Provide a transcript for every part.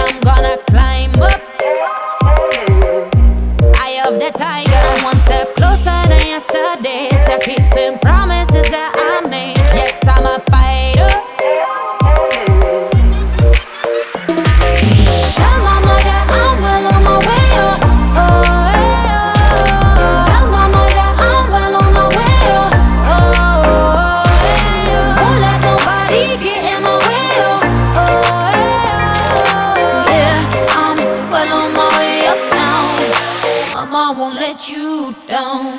I'm gonna climb up. Eye of the tiger, I'm one step closer than yesterday to keeping promises that I made. Yes, I'm a fighter. Tell mama that I'm well on my way. Tell mama that I'm well on my way. Won't let nobody get in my way. Yeah, I'm well on my way up now. Mama won't let you down.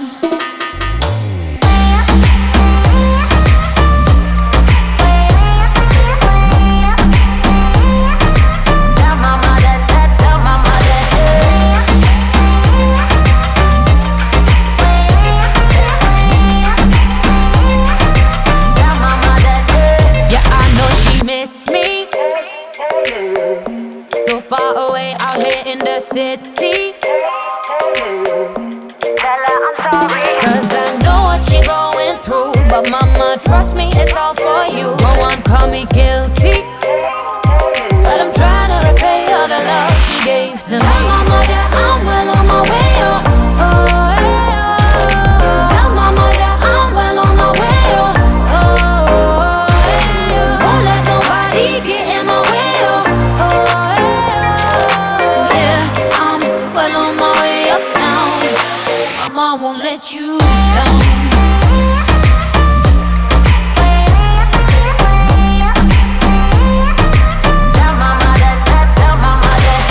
So far away out here in the city. Tell her I'm sorry, 'Cause I know what you're going through, but mama, trust me, it's all for you. No one call me guilty, but I'm trying to repay all the love she gave to me. Tell mama that I'm well on my way. Tell mama that I'm well on my way. Won't let nobody get in my way. Mama won't let you down. tell mama that, tell mama that.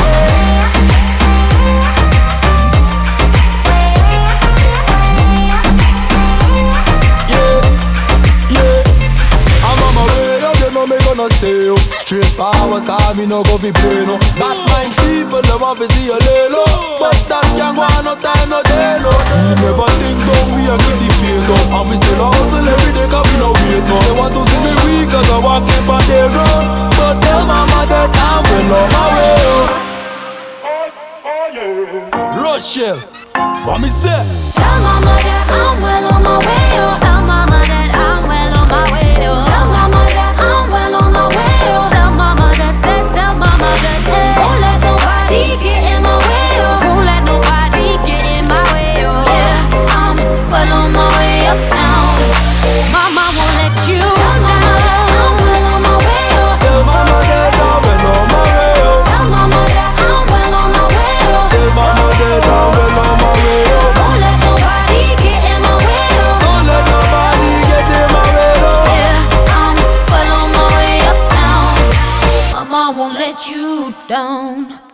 Yeah, I'm on my way up, you know me gonna stay up. Straight forward, cause me no go fi play no. Bad mind people, they want fi see you lay low, but that can't go on no time, no day no. We never think down, we a keep the faith up, and we still hustle every day 'cause we no wait no. They want to see me weak 'cause I walk up on their road, but tell mama that I'm well on my way up. Rochelle, what me say? Tell mama that I'm well on my way. Tell mama that I'm well on my way. Tell mama that I'm well on my way. Tell mama that, tell mama that. Won't let nobody get in my way. Won't let nobody get in my way. Yeah, I'm well on my way up now. Mama won't let you down. I'm well on my way. Tell mama that I'm well on my way up. Tell mama that I'm well on my way. Tell mama that I'm well on my way up. Won't let nobody get in my way. Don't let nobody get in my way up. Yeah, I'm well on my way up now. Mama won't let you down.